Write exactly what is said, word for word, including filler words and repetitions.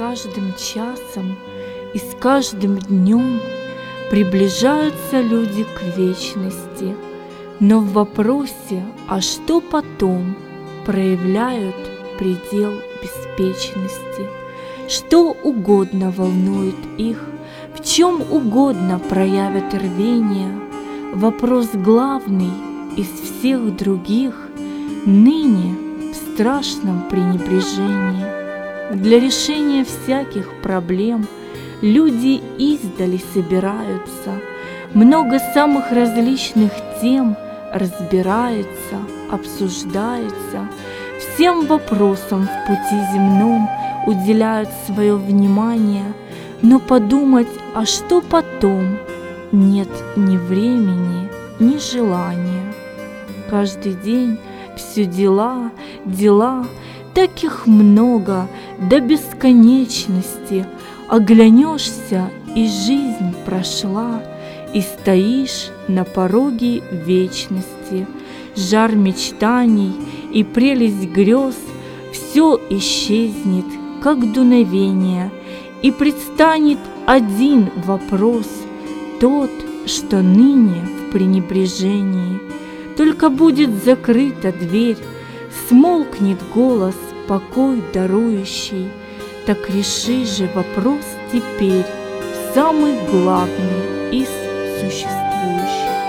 каждым часом и с каждым днем приближаются люди к вечности, но в вопросе «а что потом?» проявляют предел беспечности. Что угодно волнует их, в чем угодно проявят рвение. Вопрос главный из всех других ныне в страшном пренебрежении. Для решения всяких проблем люди издали собираются, много самых различных тем разбирается, обсуждается, всем вопросам в пути земном уделяют свое внимание, но подумать, а что потом, нет ни времени, ни желания. Каждый день все дела, дела, так их много, до бесконечности. Оглянешься, и жизнь прошла, и стоишь на пороге вечности. Жар мечтаний и прелесть грез все исчезнет, как дуновение, и предстанет один вопрос, тот, что ныне в пренебрежении. Только будет закрыта дверь, смолкнет голос, покой дарующий, так реши же вопрос теперь, самый главный из существующих.